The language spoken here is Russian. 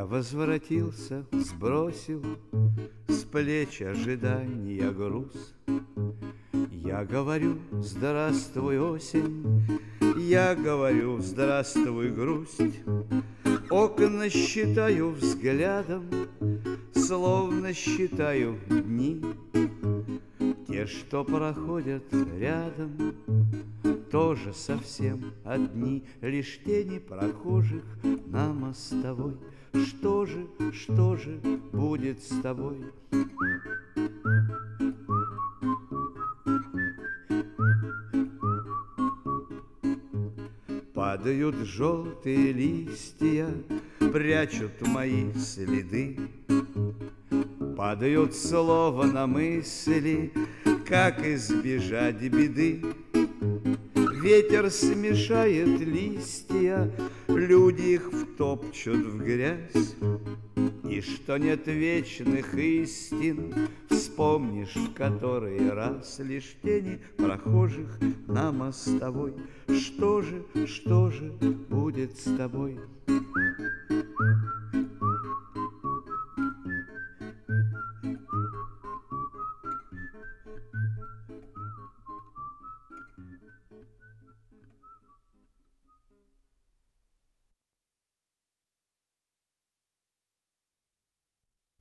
Я возвратился, сбросил с плеч ожидания груз. Я говорю: здравствуй, осень, я говорю: здравствуй, грусть. Окна считаю взглядом, словно считаю дни. Те, что проходят рядом, тоже совсем одни, лишь тени прохожих на мостовой. Что же будет с тобой? Падают желтые листья, прячут мои следы. Падают слова на мысли, как избежать беды. Ветер смешает листья, люди их втопчут в грязь. И что нет вечных истин, вспомнишь в который раз лишь тени прохожих на мостовой. Что же будет с тобой?